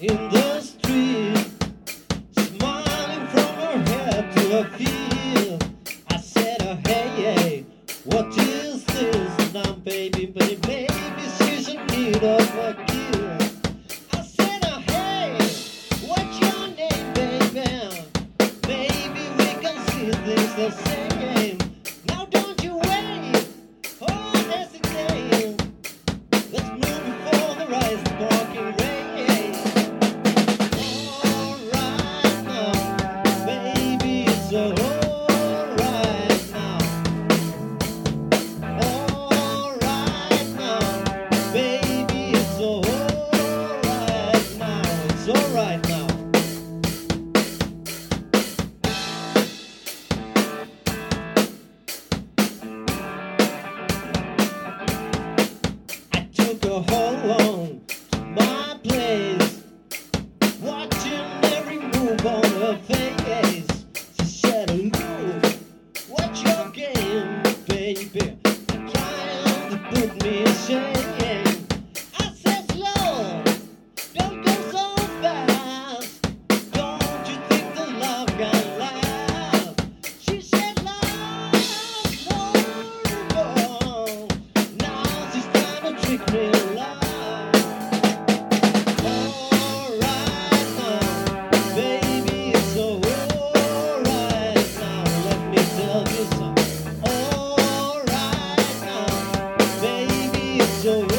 in the street, smiling from her head to her feet. I said, oh, hey, hey, what is this now, baby? But maybe she's in need of a kiss. I said, oh, hey, what's your name, baby? Maybe we can see things the same. Now don't you wait or hesitate. Let's move before the rise of parking rain. Alright now, baby, it's alright now. Alright now, baby, it's alright now. It's alright now. Took her home to my place, watching every move on her face. She said, look, what's your game, baby? Trying to put me in shame. I said, slow, don't go so fast. Don't you think the love can last? She said, love, more. Now she's trying to trick me. So